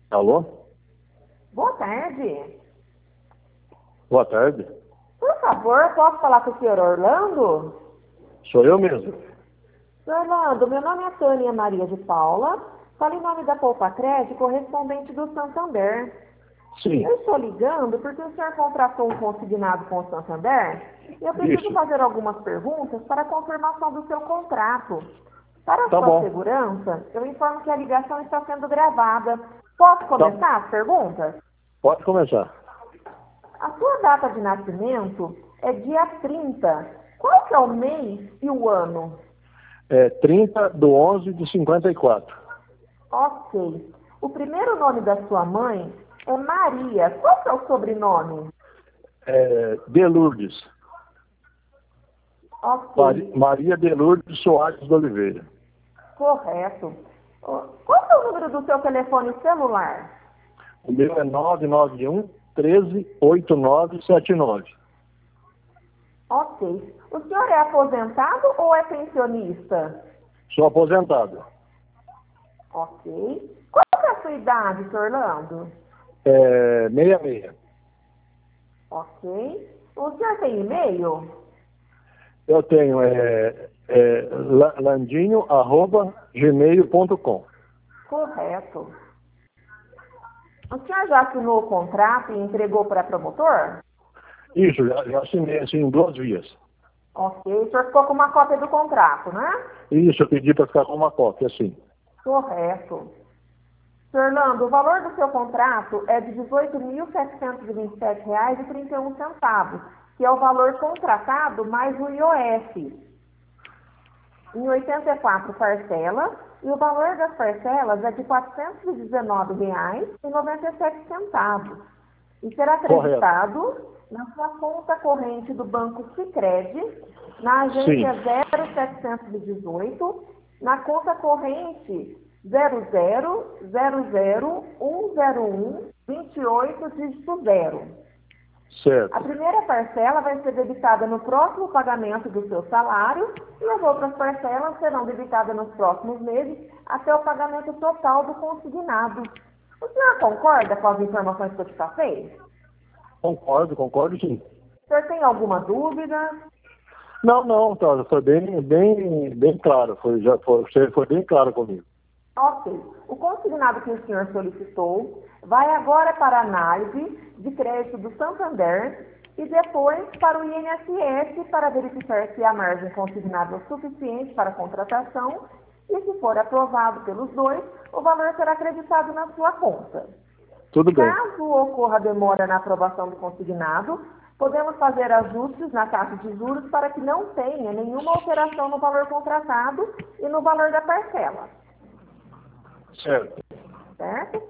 Alô? Boa tarde. Boa tarde. Por favor, posso falar com o senhor Orlando? Sou eu mesmo. Senhor Orlando, meu nome é Tânia Maria de Paula. Falo em nome da Poupa Crédito, correspondente do Santander. Sim. Eu estou ligando porque o senhor contratou um consignado com o Santander e eu preciso Isso. fazer algumas perguntas para a confirmação do seu contrato. Para a Tá sua bom. segurança, eu informo que a ligação está sendo gravada. Posso começar as perguntas? Pode começar. A sua data de nascimento é dia 30. Qual que é o mês e o ano? 30/11 de 54. Ok. O primeiro nome da sua mãe é Maria. Qual que é o sobrenome? De Lourdes. Ok. Maria de Lourdes Soares de Oliveira. Correto. Qual que é o número do seu telefone celular? O meu é 991 138979. Ok. O senhor é aposentado ou é pensionista? Sou aposentado. Ok. Qual que é a sua idade, senhor Orlando? 66. Ok. O senhor tem e-mail? Eu tenho landinho@gmail.com. Correto. O senhor já assinou o contrato e entregou para promotor? Isso, já assinei assim em 2 vias. Ok. O senhor ficou com uma cópia do contrato, né? Isso, eu pedi para ficar com uma cópia, assim. Correto. Senhor Orlando, o valor do seu contrato é de R$ 18.727,31, que é o valor contratado mais o IOF, em 84 parcelas, e o valor das parcelas é de R$ 419,97, e será Correto. acreditado na sua conta corrente do Banco Sicredi, na Sim. agência 0718, na conta corrente 0000010128, dígito 0. Certo. A primeira parcela vai ser debitada no próximo pagamento do seu salário e as outras parcelas serão debitadas nos próximos meses até o pagamento total do consignado. O senhor concorda com as informações que eu te passei? Concordo sim. O senhor tem alguma dúvida? Não, tá, foi bem claro. Você foi bem claro comigo. Ok. O consignado que o senhor solicitou vai agora para a análise de crédito do Santander e depois para o INSS para verificar se a margem consignada é suficiente para a contratação e, se for aprovado pelos dois, o valor será acreditado na sua conta. Tudo bem. Caso ocorra demora na aprovação do consignado, podemos fazer ajustes na taxa de juros para que não tenha nenhuma alteração no valor contratado e no valor da parcela. Certo. Certo?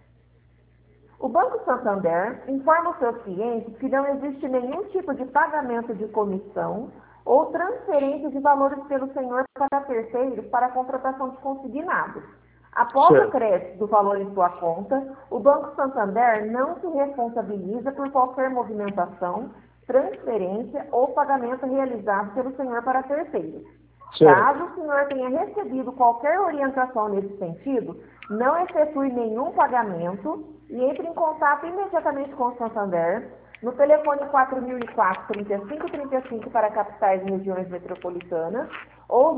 O Banco Santander informa os seus clientes que não existe nenhum tipo de pagamento de comissão ou transferência de valores pelo senhor para terceiros para a contratação de consignados. Após o crédito do valor em sua conta, o Banco Santander não se responsabiliza por qualquer movimentação, transferência ou pagamento realizado pelo senhor para terceiros. Certo. Caso o senhor tenha recebido qualquer orientação nesse sentido, não efetue nenhum pagamento e entre em contato imediatamente com o Santander no telefone 4004-3535 para capitais e regiões metropolitanas ou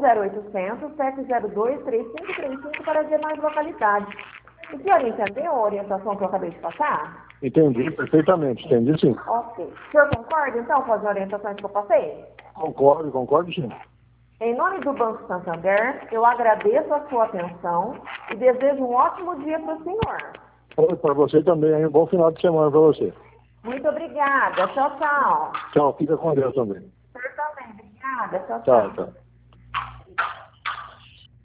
0800-702-3535 para as demais localidades. O senhor entendeu a orientação que eu acabei de passar? Entendi perfeitamente, entendi sim. Ok. O senhor concorda então com as orientações que eu passei? Concordo sim. Em nome do Banco Santander, eu agradeço a sua atenção e desejo um ótimo dia para o senhor. Para você também, um bom final de semana para você. Muito obrigada. Tchau, tchau. Tchau, fica com Deus também. O senhor também. Obrigada. Tchau, Tchau, tchau. tchau.